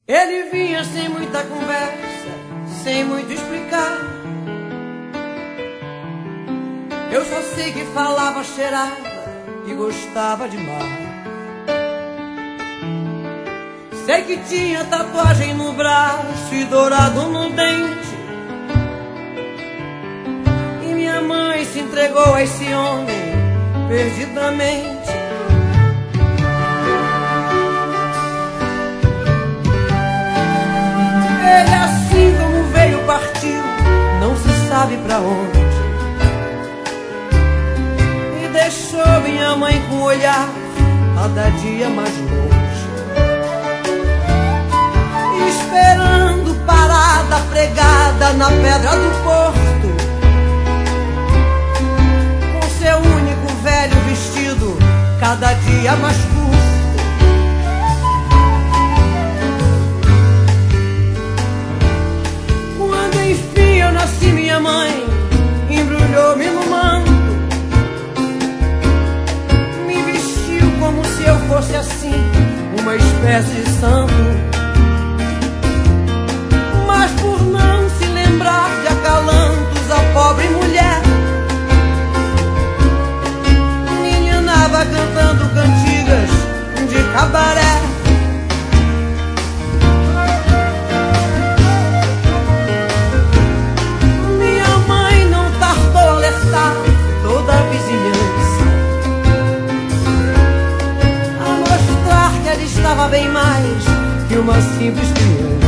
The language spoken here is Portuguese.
Ele vinha sem muita conversa, sem muito explicar. Eu só sei que falava, cheirava e gostava de mar. Sei que tinha tatuagem no braço e dourado no dente. E minha mãe se entregou a esse homem perdidamente. Ele, assim como veio, partiu, não se sabe pra onde. E deixou minha mãe com o olhar cada dia mais longe, esperando parada, pregada na pedra do porto, com seu único velho vestido cada dia mais curto. Nasci, minha mãe embrulhou-me no manto, me vestiu como se eu fosse assim uma espécie de santo. Mas por não se lembrar de acalantos a pobre mulher, me enganava cantando cantigas de cabaré. Toda a vizinhança a mostrar que ela estava bem mais que uma simples criança.